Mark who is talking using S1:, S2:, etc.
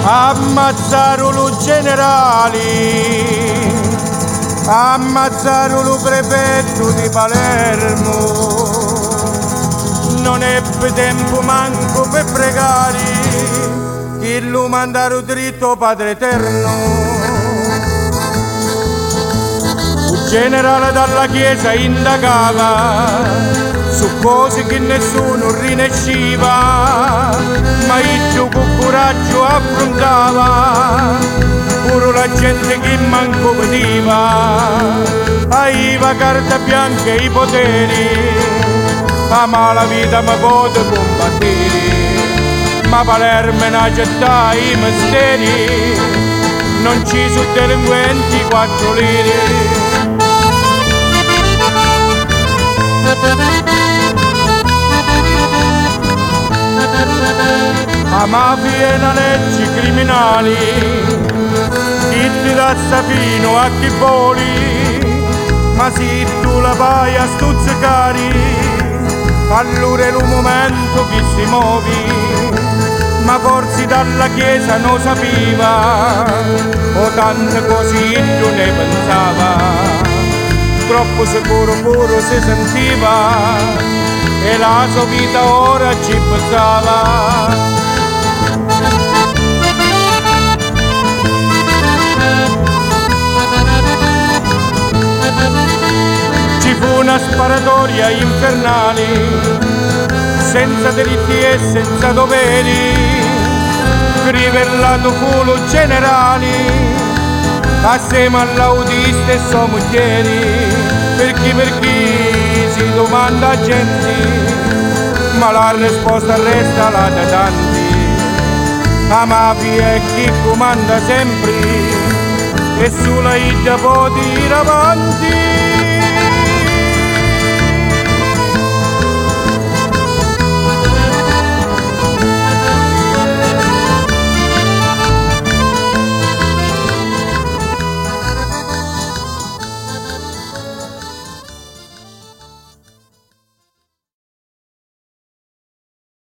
S1: Ammazzaro generali, ammazzaro prefetto di Palermo, non ebbe tempo manco per pregare, che lo mandaro dritto Padre Eterno. Il generale dalla chiesa indagava su cose che nessuno rinesciva, ma io con coraggio affrontava, pure la gente che manco veniva, aveva carta bianca e i poteri, ma la vita mi pote combattere, ma Palermo è una città i misteri, non ci sono delinquenti 4 lire. La mafia è una legge criminali, chi ti dà fino a chi voli, ma se tu la vai a stuzzicare, allora è il momento che si muovi, ma forse dalla chiesa non sapeva, o tante cose non ne pensava, troppo sicuro pure si sentiva, e la sua vita ora ci pensava. Ci fu una sparatoria infernale, senza diritti e senza doveri, crivellato culo generali, assieme all'autista e sua moglie, per chi si domanda a gente, ma la risposta resta la da tanti, la mafia è chi comanda sempre, e sulla ida può dire avanti.